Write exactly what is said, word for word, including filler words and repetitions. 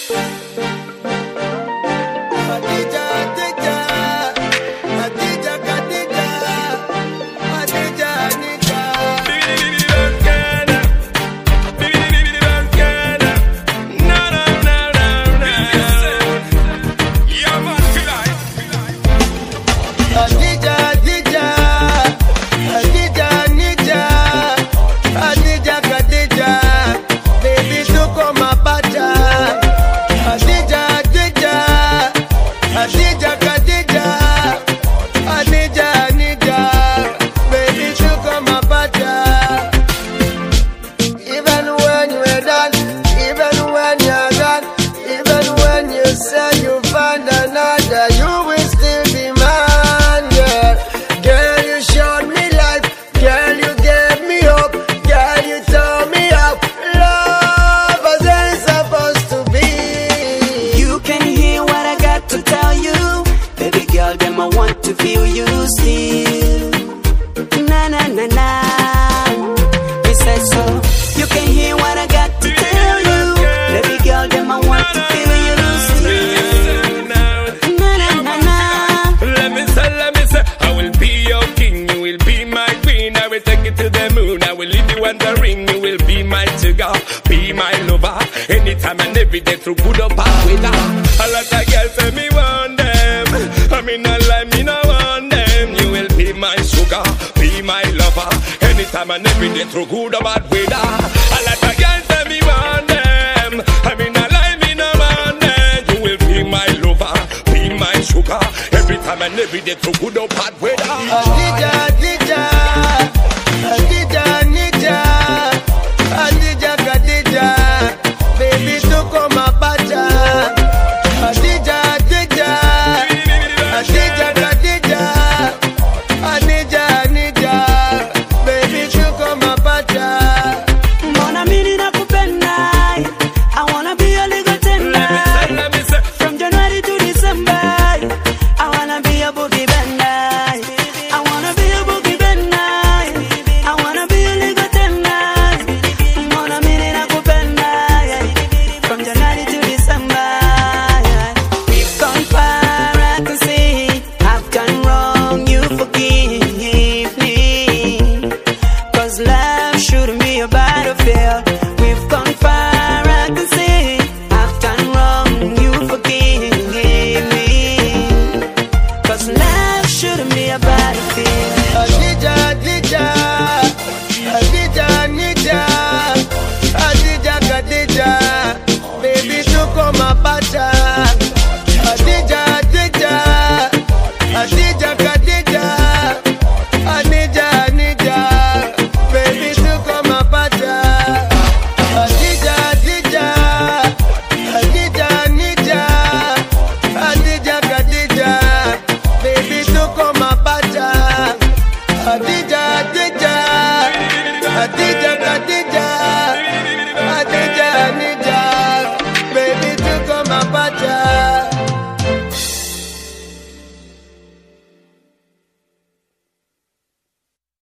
To feel you still, na na na na. We said so. You can hear what I got to tell you, baby girl. Them I want to feel you still, na na na na. Let me say, let me say, I will be your king, you will be my queen. I will take you to the moon, I will leave you wondering. You will be my sugar, be my lover. Anytime and every day through good or bad weather. A lot of girls say me want them, I mean I like me no want them. You will be my sugar, be my lover. Anytime and every day through good or bad weather. A lot of girls say me want them, I mean I like me no want them. You will be my lover, be my sugar. Every time and every day through good or bad weather.